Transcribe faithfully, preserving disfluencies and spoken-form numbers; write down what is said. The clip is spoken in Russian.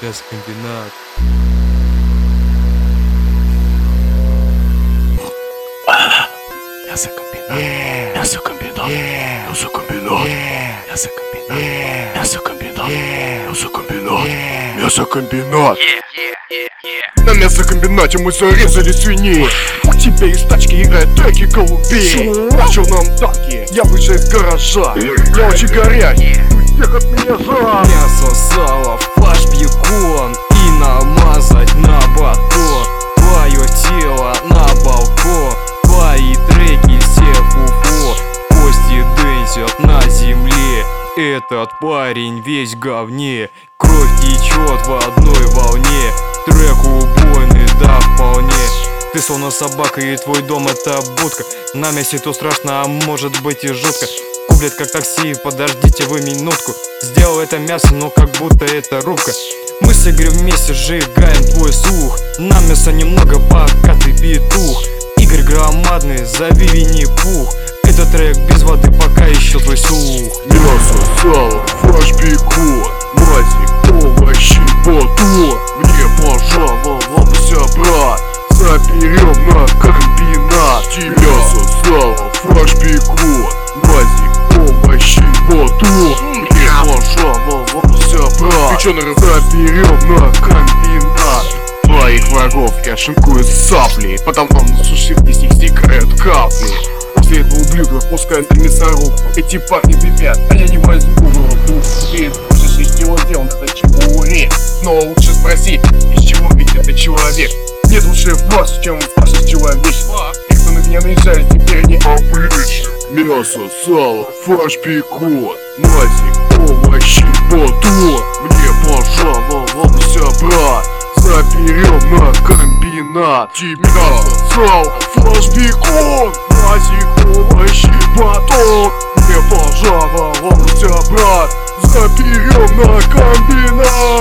мясокомбинат. Мясокомбинат. Мясокомбинат. Мясокомбинат. Мясокомбинат. Мясокомбинат. Мясокомбинат. Мясокомбинат. На мясокомбинате мы зарезали свиней. У тебя из тачки играют треки голубей. На черном танке я вышел из гаража. Я очень горячий, всех от меня жар. Мясо, сало, фарш, бекон и намазать на батон. Твое тело на балкон, твои треки все фуфло. Кости дынсят на земле, этот парень весь в говне. Кровь течет в одной волне, трек убойный, да вполне. Ты словно собака и твой дом это будка. На мясе то страшно, а может быть и жутко. Кублет как такси, подождите вы минутку. Сделал это мясо, но как будто это рубка. Мы с Игорем вместе сжигаем твой слух. На мясо немного, пока ты петух. Игорь громадный, зови Винни-Пух. Этот трек без воды, пока еще твой слух. Мясо, сало, фарш, бекон, мазик, овощи, батон. Мне пожаловался брат, заберем на комбинат. Мясо, сало, фарш, бекон, мазик, овощи, батон. Мне пожаловался брат, ты чё, народ? Заберем на комбинат. Твоих врагов я шинкую сапли, потому на сушилке с них стекают капли. После этого ублюдка пускают на мясорубку. Эти парни пипят, а я не возьму в руку. Ты хочешь, из чего сделан этот чебурек. Но лучше спроси, из чего ведь это человек. Нет лучше фарш, чем фарш из человечества. Те, кто на меня наезжает, теперь не обычно. Мясо, сало, фарш, бекон, мазик, овощи, батон. Мне пожаловался брат, заберем на комбинат. Мясо, сало, фарш, бекон, мазик, овощи, батон. Мне пожаловался брат, заберем на комбинат.